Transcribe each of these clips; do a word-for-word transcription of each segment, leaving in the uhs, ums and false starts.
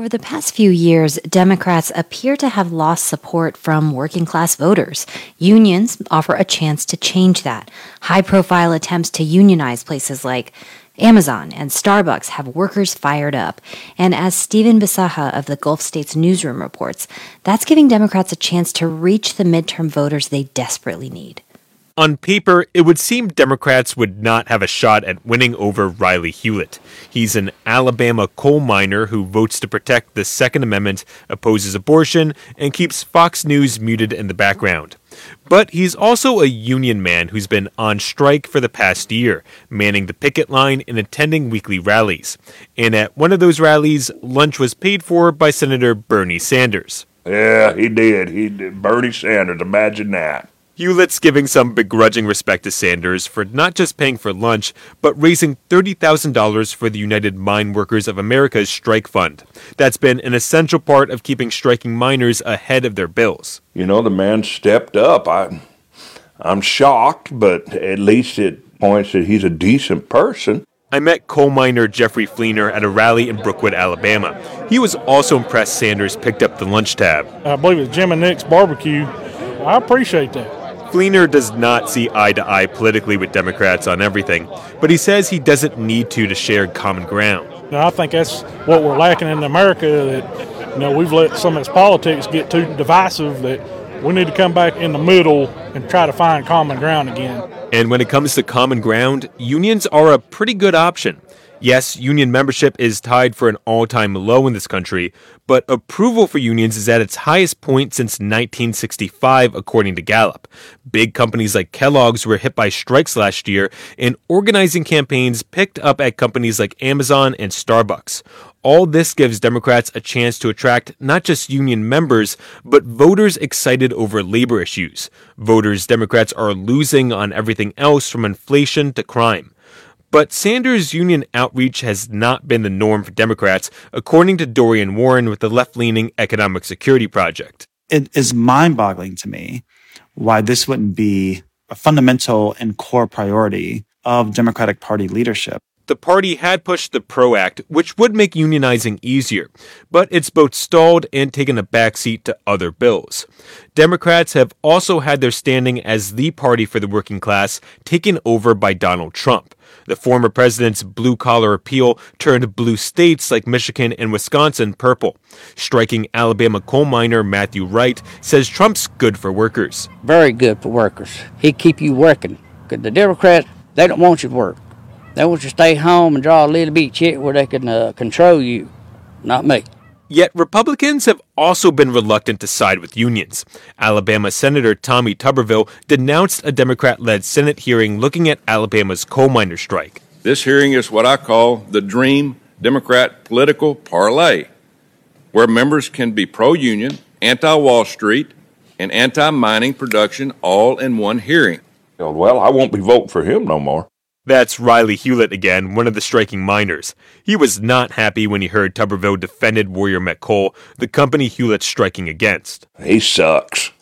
Over the past few years, Democrats appear to have lost support from working-class voters. Unions offer a chance to change that. High-profile attempts to unionize places like Amazon and Starbucks have workers fired up. And as Stephen Bisaha of the Gulf States Newsroom reports, that's giving Democrats a chance to reach the midterm voters they desperately need. On paper, it would seem Democrats would not have a shot at winning over Riley Hewlett. He's an Alabama coal miner who votes to protect the Second Amendment, opposes abortion, and keeps Fox News muted in the background. But he's also a union man who's been on strike for the past year, manning the picket line and attending weekly rallies. And at one of those rallies, lunch was paid for by Senator Bernie Sanders. Yeah, he did. He did. Bernie Sanders, imagine that. Hewlett's giving some begrudging respect to Sanders for not just paying for lunch, but raising thirty thousand dollars for the United Mine Workers of America's strike fund. That's been an essential part of keeping striking miners ahead of their bills. You know, the man stepped up. I, I'm shocked, but at least it points that he's a decent person. I met coal miner Jeffrey Fleener at a rally in Brookwood, Alabama. He was also impressed Sanders picked up the lunch tab. I believe it's Jim and Nick's Barbecue. I appreciate that. Fleener does not see eye to eye politically with Democrats on everything, but he says he doesn't need to to share common ground. Now, I think that's what we're lacking in America, that, you know, we've let some of this politics get too divisive, that we need to come back in the middle and try to find common ground again. And when it comes to common ground, unions are a pretty good option. Yes, union membership is tied for an all-time low in this country, but approval for unions is at its highest point since nineteen sixty-five, according to Gallup. Big companies like Kellogg's were hit by strikes last year, and organizing campaigns picked up at companies like Amazon and Starbucks. All this gives Democrats a chance to attract not just union members, but voters excited over labor issues. Voters Democrats are losing on everything else from inflation to crime. But Sanders' union outreach has not been the norm for Democrats, according to Dorian Warren with the left-leaning Economic Security Project. It is mind-boggling to me why this wouldn't be a fundamental and core priority of Democratic Party leadership. The party had pushed the PRO Act, which would make unionizing easier, but it's both stalled and taken a backseat to other bills. Democrats have also had their standing as the party for the working class taken over by Donald Trump. The former president's blue-collar appeal turned blue states like Michigan and Wisconsin purple. Striking Alabama coal miner Matthew Wright says Trump's good for workers. Very good for workers. He keep you working. Because the Democrats, they don't want you to work. They want you to stay home and draw a little bit check where they can uh, control you, not me. Yet Republicans have also been reluctant to side with unions. Alabama Senator Tommy Tuberville denounced a Democrat-led Senate hearing looking at Alabama's coal miner strike. This hearing is what I call the dream Democrat political parlay, where members can be pro-union, anti-Wall Street, and anti-mining production all in one hearing. Well, I won't be voting for him no more. That's Riley Hewlett again, one of the striking miners. He was not happy when he heard Tuberville defended Warrior Met Coal, the company Hewlett's striking against. He sucks.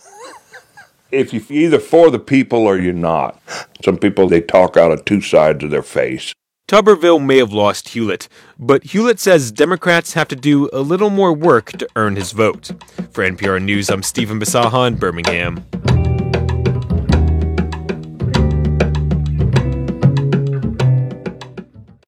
If you're either for the people or you're not. Some people, they talk out of two sides of their face. Tuberville may have lost Hewlett, but Hewlett says Democrats have to do a little more work to earn his vote. For N P R News, I'm Stephen Bisaha in Birmingham.